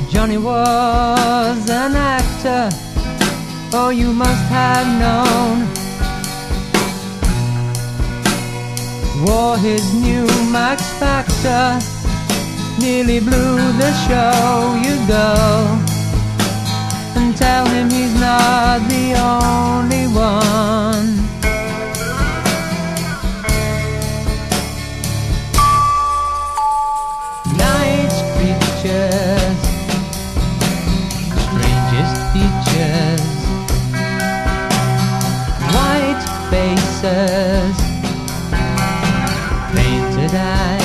Johnny was an actor, oh, you must have known. Wore his new Max Factor, nearly blew the show. You go and tell him he's not the only one. Night's creatures, strangest features, white faces, painted eyes.